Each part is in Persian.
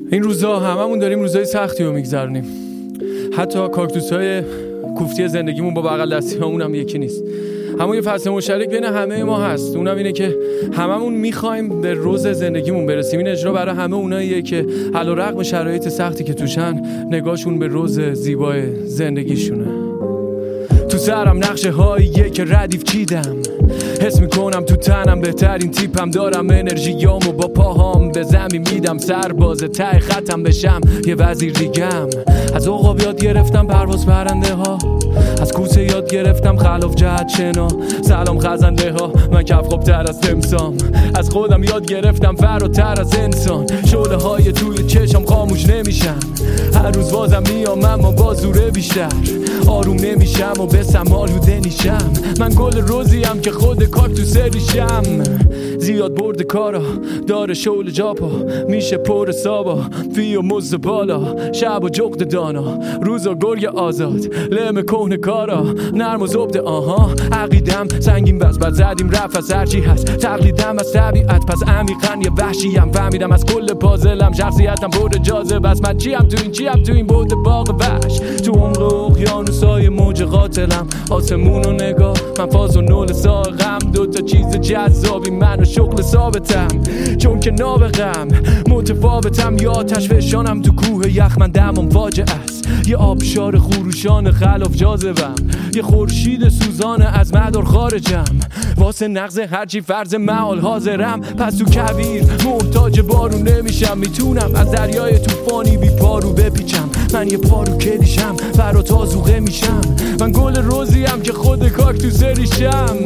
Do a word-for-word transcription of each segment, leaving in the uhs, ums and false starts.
این روزا هممون داریم روزای سختی رو میگذرونیم. حتی کاکتوس‌های کوفتی زندگیمون با بغل دستی ها اونم یکی نیست. همون یه فصل مشترک بین همه ما هست، اونم اینه که هممون میخوایم به روز زندگیمون برسیم. این اجرا برای همه اوناییه که علیرغم شرایط سختی که توشن نگاهشون به روز زیبای زندگیشونه. تو سرم نقشه هاییه که ردیف چیدم، حس میکنم تو تنم بهترین تیپم، دارم انرژیامو با پاهام به زمین میدم، سرباز ته خطم بشم یه وزیر دیگم. از عقاب یاد گرفتم پرواز پرنده ها، از کوسه یاد گرفتم خلاف جهت شنا. سلام خزنده ها، من کف خوب تر از تمسام، از خودم یاد گرفتم فراتر از انسان. شعله های توی چشم خاموش نمیشن، هر روز بازم میام اما با زوره بیشتر. آروم نمیشم و بسم آلوده نیشم، من گل روزیم که خود کاکتوس ریشم. زیاد برد کارا داره شعله جاپا، میشه پر سابا فی و مزد بالا. شب و جغد دانا، روز و گرگ آزاد، لم کهن کارا نرم و زبده. آها عقیدم سنگین بس بد زدیم رفت از هرچی هست، تقلیدم از طبیعت پس عمیقا یه وحشیم. فهمیدم از کل پازلم شخصیتم برد جاذبه است. من چیم تو این چیم تو این برد باغ وحش، تو عمق اقیانوسای موج قاتلم. آسمون و نگاه من فاز و نول ساقم، دوتا چیز جذابی من و شغل ثابتم. چون که نابغم متفاوتم، یا آتش فشانم تو کوه یخ، من دمم فاجعه است. یه آبشار خروشان خلاف جاذبم، یه خورشید سوزانه از مدار خارجم. واسه نقض هرچی فرض معال حاضرم، پس تو کویر محتاج بارون نمیشم. میتونم از دریای طوفانی بی پارو بپیچم، من یه پارو کلیشم فرا تازوغه میشم. من گل روزیم که خود کاکتوس ریشم.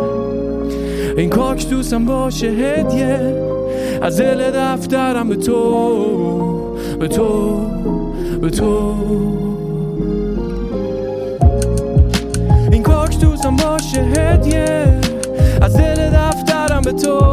این کاکتوسم باشه هدیه از دل دفترم به تو، به تو، به تو. این کاکتوسم باشه هدیه از دل دفترم به تو،